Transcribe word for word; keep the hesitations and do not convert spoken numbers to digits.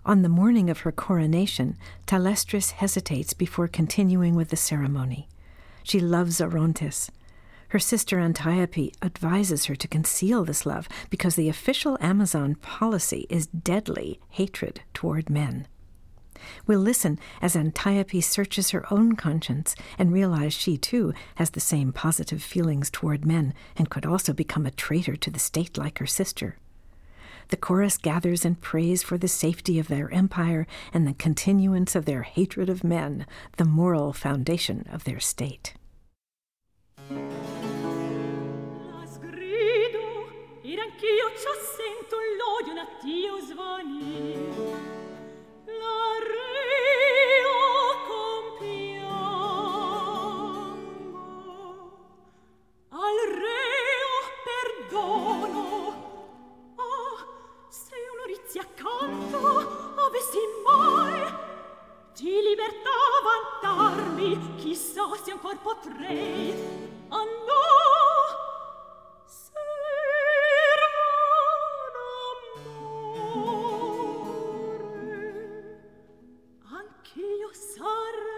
On the morning of her coronation, Thalestris hesitates before continuing with the ceremony. She loves Orontes. Her sister Antiope advises her to conceal this love because the official Amazon policy is deadly hatred toward men. We'll listen as Antiope searches her own conscience and realize she, too, has the same positive feelings toward men and could also become a traitor to the state like her sister. The chorus gathers and prays for the safety of their empire and the continuance of their hatred of men, the moral foundation of their state. Las grido, ed anch'io ciò sento l'odio natio svanir. La reo compiango, al reo perdono. Ah, se un'orizia accanto avessi mai di libertà vantarmi, chissà se ancor potrei. Ah no, servan amore, anch'io sarei